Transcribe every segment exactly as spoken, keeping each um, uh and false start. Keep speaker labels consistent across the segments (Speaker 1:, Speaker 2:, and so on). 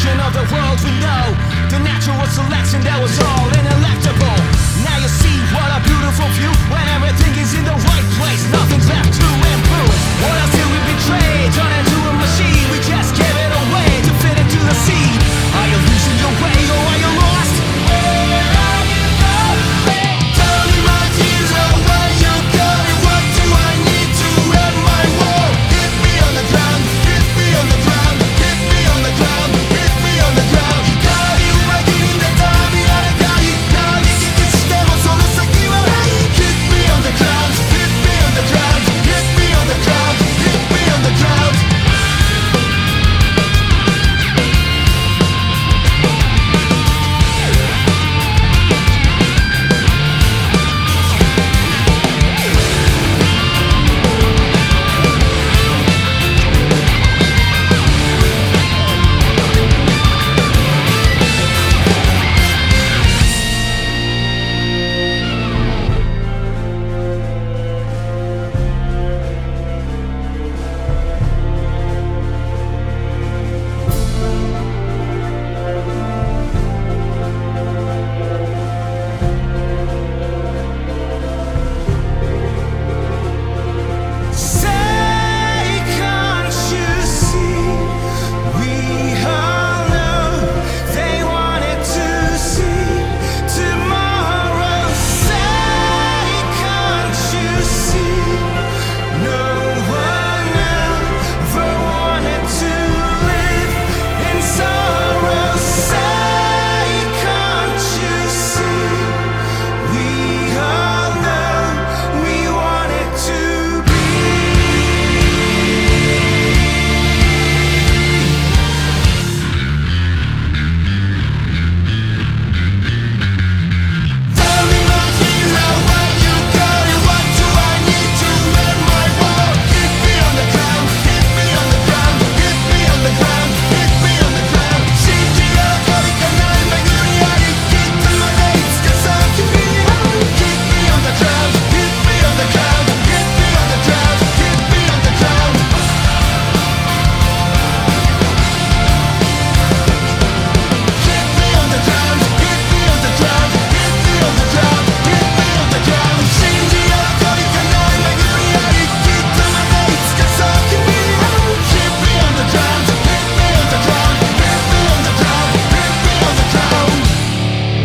Speaker 1: vision of the world we know. The natural selection that was all inelectable. Now you see what a beautiful view. When everything is in the right place, nothing's left to improve. What else did we betray? Turn into a machine. We just gave it away to fit into the seed. Are you losing your way or are you lost? Where are you going? Tell me my tears are where you're going. What do I need to run my war? Hit me on the ground, hit me on the ground, hit me on the ground, hit me on the ground. Cari una guinda dammi alla cari, cari che ti sistema solo se chi va. Hit me on the ground, hit me on the ground, hit me on the ground, hit me on the ground.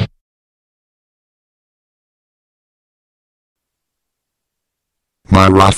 Speaker 2: My Rough